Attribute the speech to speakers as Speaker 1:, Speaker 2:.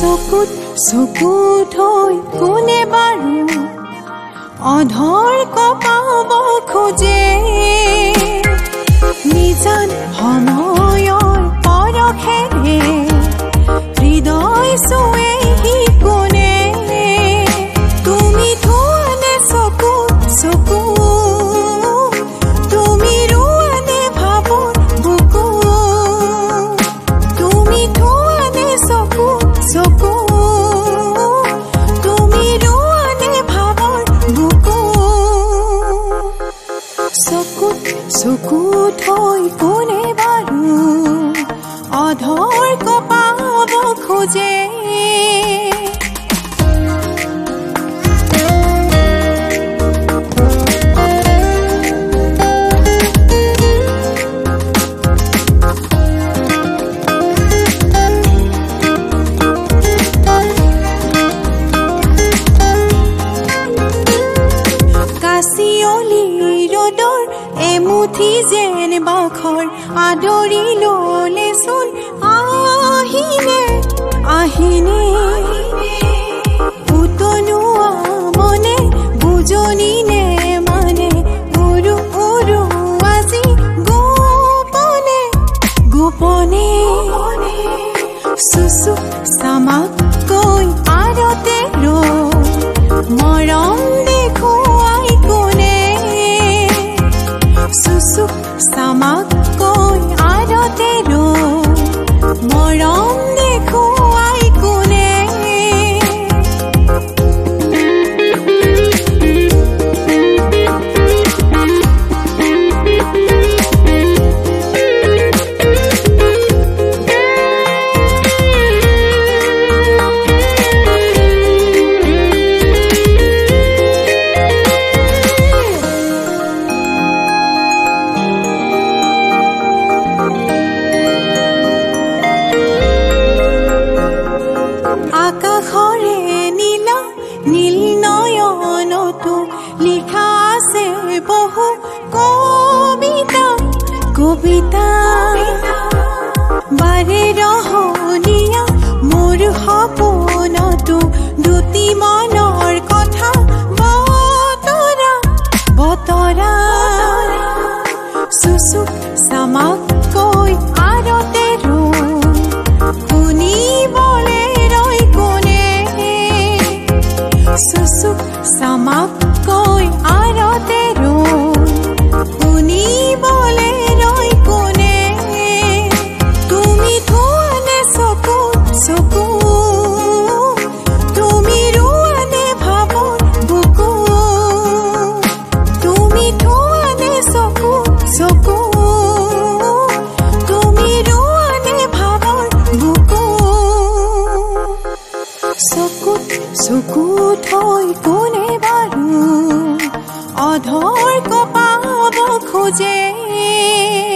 Speaker 1: চকুত চকু থৈ কোনে বাৰু অধৰ কপাব খোজে নিজান সময়ৰ পৰখেৰে হৃদয় চুৱে সি কোনে তুমি থোৱানে চকু চকু তুমি ৰোৱানে ভাৱৰ বুকু তুমি থোৱানে চকু চকু তুমি ৰোৱানে ভাৱৰ বুকু চকুত চকু থৈ কোনে বাৰু অধৰ কপাব খোজে এমুঠি যেন বাখৰ আদৰি ললে চোন আহিনে আহিনে উতনুৱা মনে বুজনি নে মানে উৰু উৰু আজি গোপনে গোপনে চুচু চামাকৈ আৰতে মৰম দেখুৱাই কোনে চুচু চামাকৈ আৰতে মৰম দেখুৱাই কোনে আকাশৰে নীলা নীল নয়নতো লিখা আছে বহু কবিতা কবিতা বাৰে ৰহনীয়া মোৰ সপোনতো দুটি মনৰ কথা বতৰা বতৰা চুচু চামাকৈ আৰতে শুনিবলে চুচু চামাকৈ আৰতে শুনিবলে ৰৈ কোনে তুমি থোৱানে চকু চকু তুমি ৰোৱানে ভাৱৰ বুকু তুমি থোৱানে চকু চকু তুমি ৰোৱানে ভাৱৰ বুকু চকুত চকু থৈ কোনে বাৰু অধৰ কপাব খোজে